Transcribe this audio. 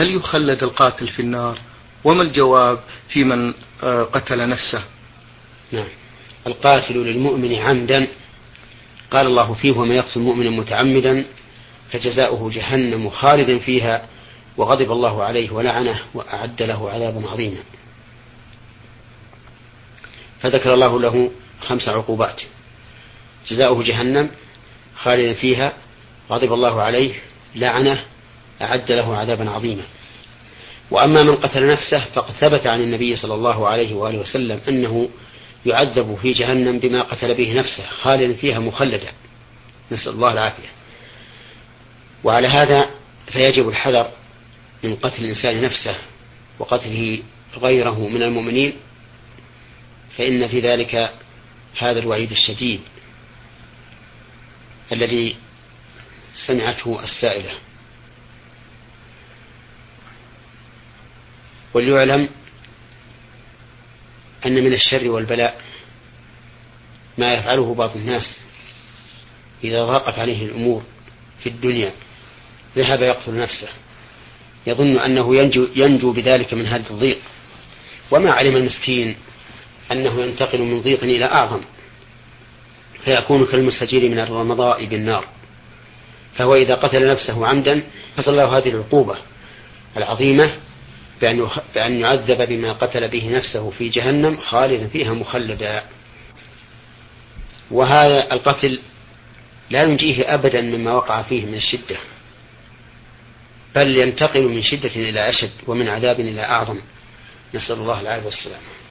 هل يخلد القاتل في النار؟ وما الجواب في من قتل نفسه؟ نعم، القاتل للمؤمن عمدا قال الله فيه: ومن يقتل مؤمنا متعمدا فجزاؤه جهنم خالدا فيها وغضب الله عليه ولعنه وأعد له عذابا عظيما. فذكر الله له 5 عقوبات: جزاؤه جهنم خالدا فيها، غضب الله عليه، لعنه، أعد له عذابا عظيما. وأما من قتل نفسه فقد ثبت عن النبي صلى الله عليه وآله وسلم أنه يعذب في جهنم بما قتل به نفسه خالدا فيها مخلدا، نسأل الله العافية. وعلى هذا فيجب الحذر من قتل الإنسان نفسه وقتله غيره من المؤمنين، فإن في ذلك هذا الوعيد الشديد الذي سمعته السائلة. وليعلم أن من الشر والبلاء ما يفعله بعض الناس إذا ضاقت عليه الأمور في الدنيا ذهب يقتل نفسه يظن أنه ينجو بذلك من هذا الضيق، وما علم المسكين أنه ينتقل من ضيق إلى أعظم فيكون كالمستجير من الرمضاء بالنار. فهو إذا قتل نفسه عمدا حصل له هذه العقوبة العظيمة بأن يعذب بما قتل به نفسه في جهنم خالدا فيها مخلدا. وهذا القتل لا ينجيه أبدا مما وقع فيه من الشدة، بل ينتقل من شدة إلى أشد ومن عذاب إلى أعظم، نسأل الله العافية والسلامة.